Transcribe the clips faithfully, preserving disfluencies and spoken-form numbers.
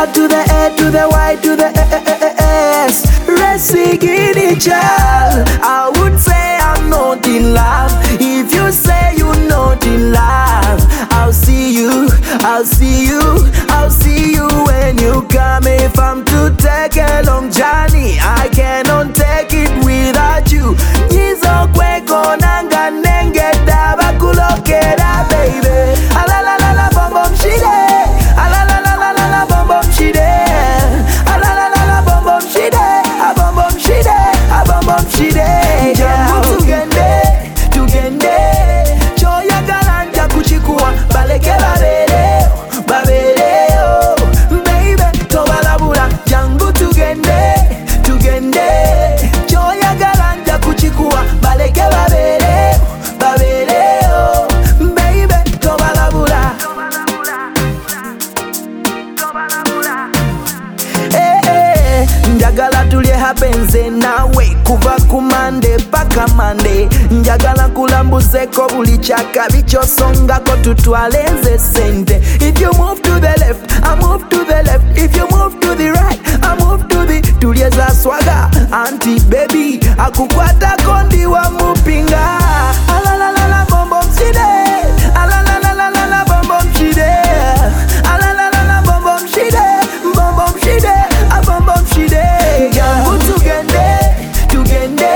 R to the A to the Y to the S. Resigini child, I would say I'm not in love. If you say you're not in love, I'll see you, I'll see you, I'll see you when you come. If I'm to take a long journey, I cannot take it without you. Nizo kweko nanga nenge daba kulokera baby. Ala la la la bom bom shide. Ala la la la la la bom bom shide. Ala la la la bom bom shide. A bom bom shide. A bom bom shide. Jambu tugende, tugende. Choya galanja kuchikuwa baleke babere, babere oh. Baby, tobalabula jangu tugende, tugende. Choya galanja kuchikuwa baleke babere, babere oh. Baby, tobalabula. Eh eh, njagala tulye hapenze nawe kuva ku Monday paka Monday. Njagala kulambuzeko buli chaka bichosongako tutwale nze sente. If you move to the left, I move to the left. If you move to the right, I move to the tulye za swaga. Auntie baby, akukwata kondi wa mupinga. Ala la la la bom bom shide. Ala la la la la la bom bom shide. Ala la la la bom bom shide. Bom bom shide. A bom bom shide. Jambu tugende, tugende.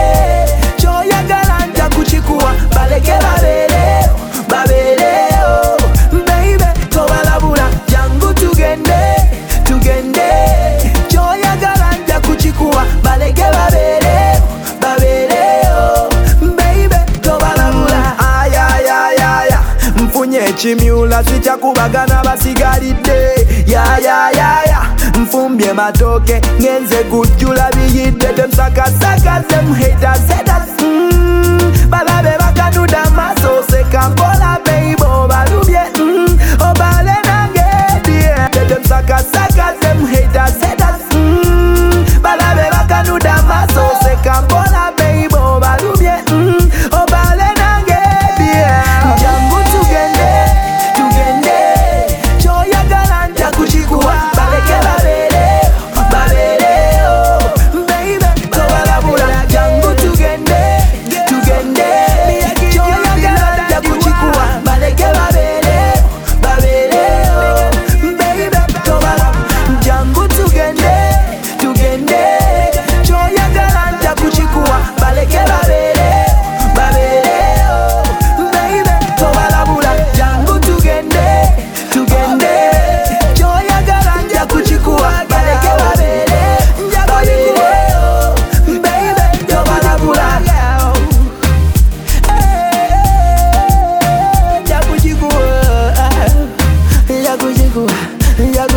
Choya galanja kuchikuwa baleke babere, babere oh. Baby, tobalabula jangu tugende, tugende. Choya galanja kuchikuwa baleke babere, babere oh. Baby, tobalabula. Ay ay ay ay. Mfunye chimiula sichakubagana basigalide. Ya ya ya ya. Mfumbye matoke ngenze kujula biyite. Them saka saka them haters haters. Mm, balabe bakanuda maso se kambola baby obalubye. Mm, obale nange yeah. Them saka saka them haters haters. Mm, balabe bakanuda maso se kambola baby obalubye. Mm, obale nange yeah. Jambu tugende, tugende. Choya galanja kuchikuwa baleke babere, babere oh. Baby, tobalabula jangu tugende, tugende. Choya galanja kuchikuwa baleke babere, babere oh. Baby, tobalabula jangu tugende, tugende. Choya galanja kuchikuwa baleke babere, babere oh. Baby, tobalabula jangu tugende, tugende. Choya galanja kuchikuwa baleke babere, babere oh. Baby, tobalabula jakuchikuwa, jakuchikuwa, jakuchikuwa.